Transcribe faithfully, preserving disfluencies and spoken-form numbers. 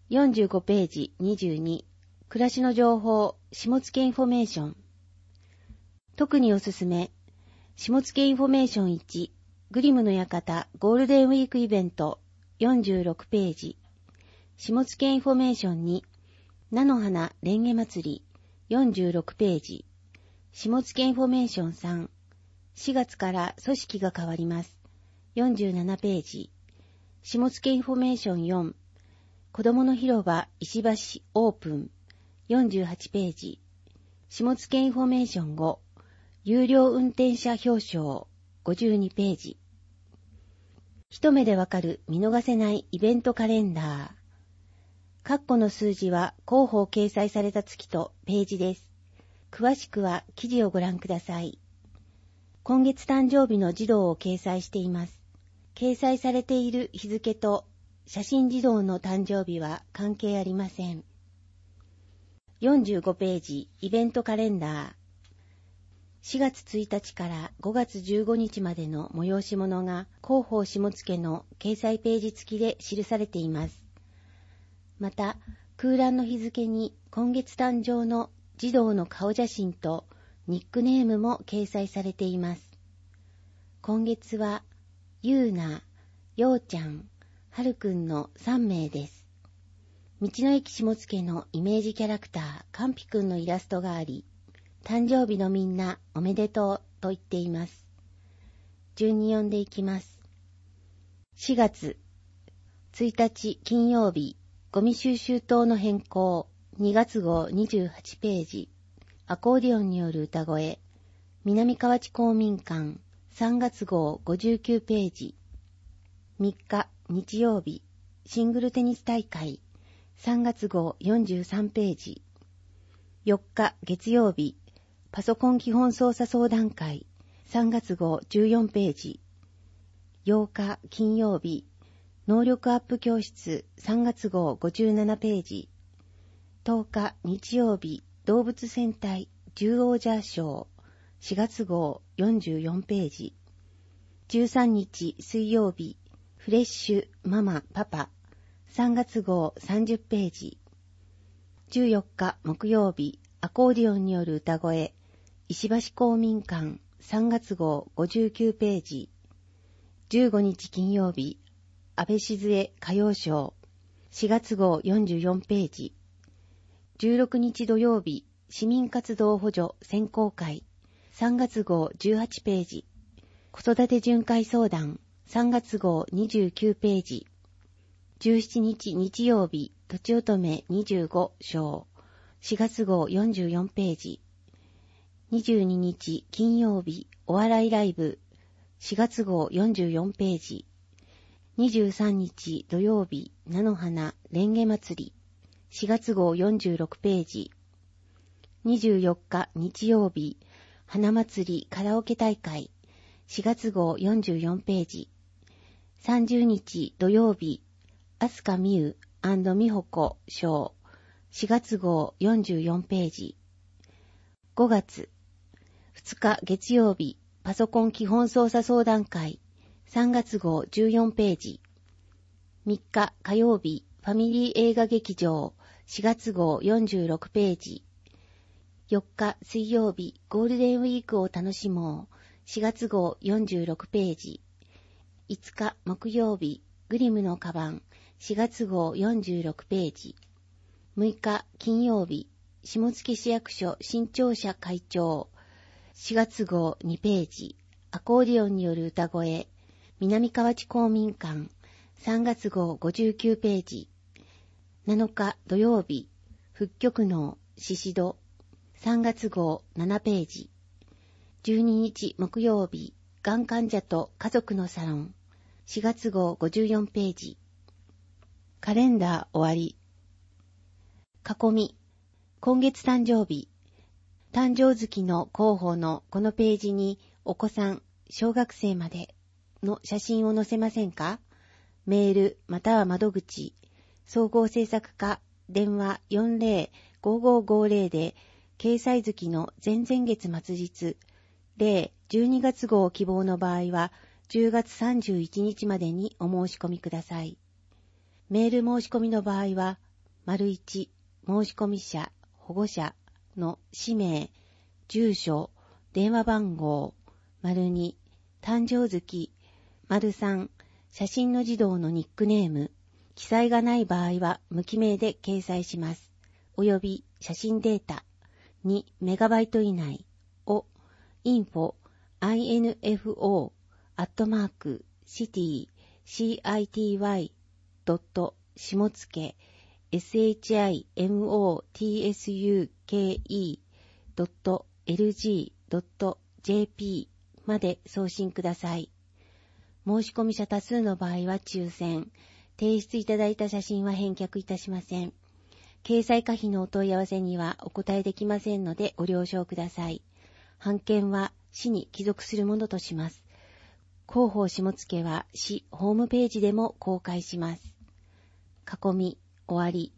よんじゅうごページにじゅうに、暮らしの情報、下野インフォメーション。特におすすめ、下野インフォメーションいち、グリムの館ゴールデンウィークイベントよんじゅうろくページ、下野インフォメーションに、菜の花レンゲ祭りよんじゅうろくページ、下野インフォメーションさん、しがつから組織が変わりますよんじゅうななページ、下野インフォメーションよん、子どもの広場石橋オープンよんじゅうはちページ、下野インフォメーションご、有料運転者表彰ごじゅうにページ。一目でわかる見逃せないイベントカレンダー。括弧の数字は広報掲載された月とページです。詳しくは記事をご覧ください。今月誕生日の児童を掲載しています。掲載されている日付と写真児童の誕生日は関係ありません。よんじゅうごページイベントカレンダー。しがつついたちからごがつじゅうごにちまでの催し物が広報下野の掲載ページ付きで記されています。また、空欄の日付に今月誕生の児童の顔写真とニックネームも掲載されています。今月は、ゆうな、ようちゃん、はるくんのさんめいです。道の駅下野のイメージキャラクター、かんぴくんのイラストがあり、誕生日のみんなおめでとうと言っています。順に読んでいきます。しがつついたち金曜日、ゴミ収集灯の変更、にがつごうにじゅうはちページ、アコーディオンによる歌声、南河内公民館、さんがつごうごじゅうきゅうページ、みっか日曜日、シングルテニス大会、さんがつごうよんじゅうさんページ、よっか月曜日、パソコン基本操作相談会、さんがつごうじゅうよんページ、ようか金曜日、能力アップ教室さんがつごうごじゅうななページ、とおか日曜日、動物戦隊獣王者賞しがつごうよんじゅうよんページ、じゅうさんにち水曜日、フレッシュママパパさんがつごうさんじゅっページ、じゅうよっか木曜日、アコーディオンによる歌声、石橋公民館さんがつごうごじゅうきゅうページ、じゅうごにち金曜日、安倍静江歌謡賞しがつごうよんじゅうよんページ、じゅうろくにち土曜日、市民活動補助選考会さんがつごうじゅうはちページ、子育て巡回相談さんがつごうにじゅうきゅうページ、じゅうしちにち日曜日、とちおとめにじゅうご賞しがつごうよんじゅうよんページ、にじゅうににち金曜日、お笑いライブしがつごうよんじゅうよんページ、にじゅうさんにち土曜日、菜の花レンゲ祭りしがつごうよんじゅうろくページ、にじゅうよっか日曜日、花祭りカラオケ大会しがつごうよんじゅうよんページ、さんじゅうにち土曜日、飛鳥美優&美穂子賞しがつごうよんじゅうよんページ、ごがつふつか月曜日、パソコン基本操作相談会さんがつごうじゅうよんページ、みっか火曜日、ファミリー映画劇場しがつごうよんじゅうろくページ、よっか水曜日、ゴールデンウィークを楽しもうしがつごうよんじゅうろくページ、いつか木曜日、グリムのカバンしがつごうよんじゅうろくページ、むいか金曜日、下野市役所新庁舎会長しがつごうにページ、アコーディオンによる歌声南河内公民館さんがつごうごじゅうきゅうページ、なのか土曜日、復曲能ししどさんがつごうななページ、じゅうににち木曜日、がん患者と家族のサロンしがつごうごじゅうよんページ。カレンダー終わり。囲み、今月誕生日、誕生月の広報のこのページにお子さん、小学生までの写真を載せませんか？メールまたは窓口、総合制作課、電話 よんゼロごごごゼロ で、掲載月の前々月末日、例じゅうにがつ号希望の場合は、じゅうがつさんじゅういちにちまでにお申し込みください。メール申し込みの場合は、 丸いち、申込者、保護者の氏名、住所、電話番号、丸に、誕生月、丸さん、写真の児童のニックネーム、記載がない場合は無記名で掲載します。および写真データ、にメガバイト以内を インフォ アイエヌエフオー アットマーク シティ シティ ドット 下野 シモツケ ドット エルジー ドット ジェーピー まで送信ください。申し込み者多数の場合は抽選。提出いただいた写真は返却いたしません。掲載可否のお問い合わせにはお答えできませんのでご了承ください。版権は市に帰属するものとします。広報下野は市ホームページでも公開します。囲み終わり。